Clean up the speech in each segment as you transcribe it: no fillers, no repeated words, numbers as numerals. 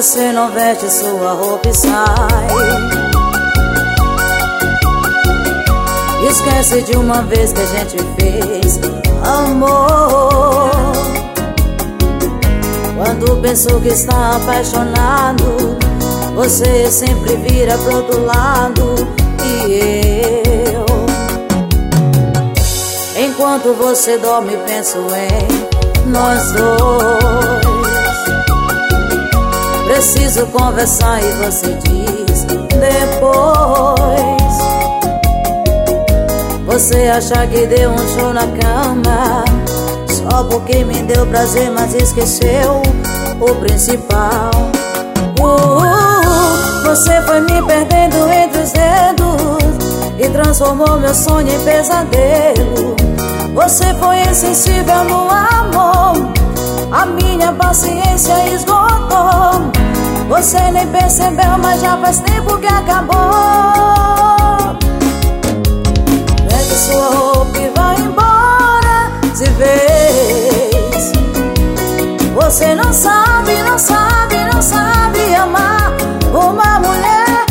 você não veste sua roupa e sai. Esquece de uma vez que a gente fez amor. Quando pensou que está apaixonado, você sempre vira pro outro lado. E eu, enquanto você dorme, penso em nós dois. Preciso conversar e você diz depois. Você acha que deu um show na cama só porque me deu prazer, mas esqueceu o principal. Você foi me perdendo entre os dedos e transformou meu sonho em pesadelo. Você foi insensível no amor, a minha paciência esgotou. Você nem percebeu, mas já faz tempo que acabou. Pega sua roupa e vai embora de vez. Você não sabe, não sabe, não sabe amar uma mulher.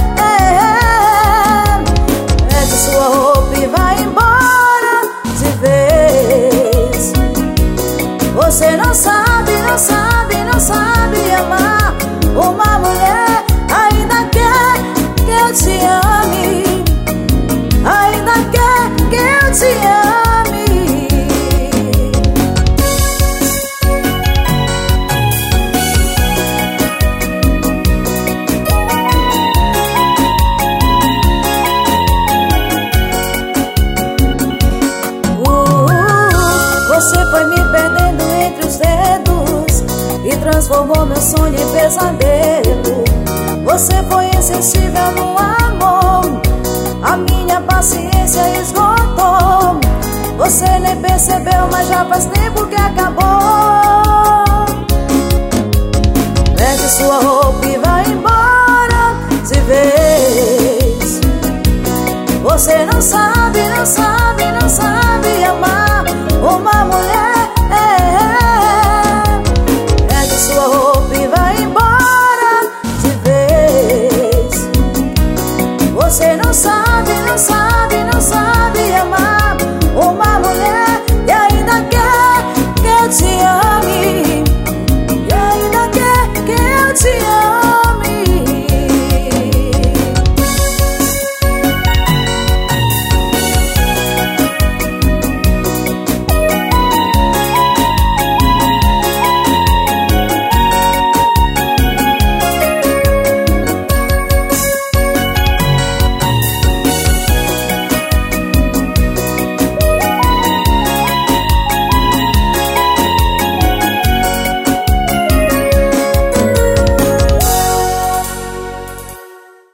Pega sua roupa e vai embora de vez. Você não sabe, não sabe, não sabe amar uma mulher. Ainda quer que eu te ame, ainda quer que eu te ame. Você foi me perdendo entre os dedos e transformou meu sonho em pesadelo. Você foi insensível no amor, a minha paciência esgotou. Você nem percebeu, mas já faz tempo que acabou. Pega sua roupa e vai embora de vez. Você não sabe, não sabe